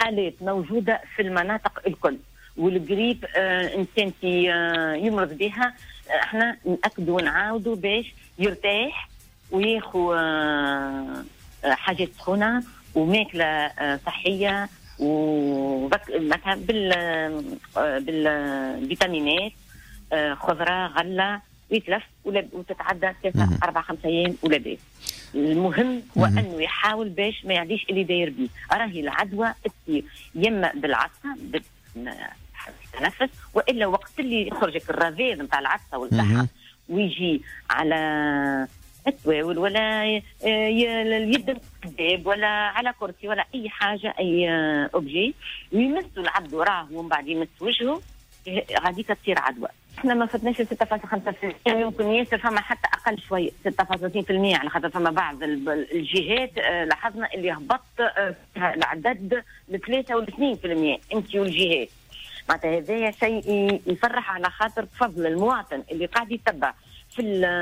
حالات موجوده في المناطق الكل، والجريب انسان يمرض بها احنا ناكدوا ونعاودوا باش يرتاح وياخذ حاجات سخونه وماكله صحيه ومثلا بالفيتامينات، خضره غله، ويتلف وتتعدى 3-4-5 ايام ولا باس. المهم هو انه يحاول باش ما يعديش اللي داير بيه. راهي العدوى تصير يما بالعطسه بالتنفس، والا وقت اللي يخرجك الرذاذ نتاع العطسه والكحه ويجي على التواول ولا اليد الكذاب ولا على كرسي ولا اي حاجه اي اوبجي ويمسوا العبد وراه ومن بعد يمس وجهه، غادي تصير عدوى. احنا ما فتناش 6.5%، يمكن ياسر فما حتى اقل شويه 6.2%، على خاطر فما بعض الجهات لاحظنا اللي هبط العدد ل 3 و 2%. انت والجهات معناتها هذايا شيء يفرح، على خاطر بفضل المواطن اللي قاعد يتبع في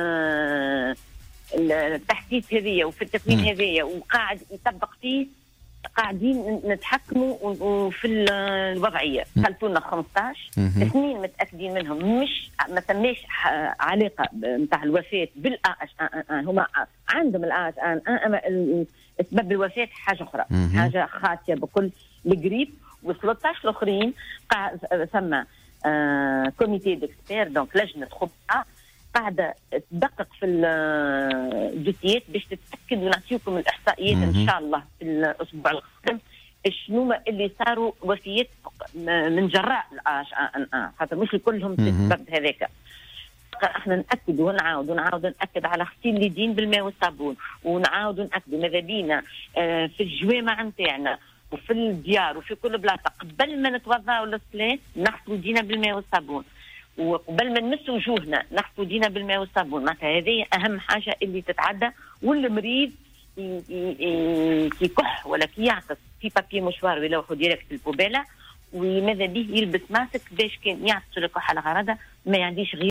التحديث هذية وفي التكوين هذية وقاعد يطبق فيه، قاعدين نتحكموا في الوضعية. خلطوا لنا 15 اثنين متأكدين منهم مش ما تماش علاقة نتاع الوفاة بالآش هما عندهم الآش سبب الوفاة حاجة أخرى، حاجة خاصة بكل الجريب. و13 الآخرين ثم كوميتي ديكسبير، دونك لجنة خبراء قاعدة تدقق في الدوسيات باش تتأكد ونعطيكم الإحصائيات إن شاء الله في الأسبوع القادم شنو اللي صاروا وفيات من جراء الآش خاطر مش كلهم تسبب هذاك. احنا نأكد ونعاود نأكد على غسيل اليدين بالماء والصابون، ونعاود نأكد ماذا بينا في الجوامع نتاعنا وفي الديار وفي كل بلاصة قبل ما نتوضاو للصلاة نغسلوا يدينا بالماء والصابون، وقبل ما نمسوا وجوهنا نغسلوا يدينا بالماء والصابون. معناتها هذه اهم حاجه اللي تتعدى. والمريض كي كح ولا كي يعطس في بابي مشوار ويلوحوا ديريكت البوبيله، وماذا به يلبس ماسك باش كان يعطس ولا كح على غرضه ما يعديش غير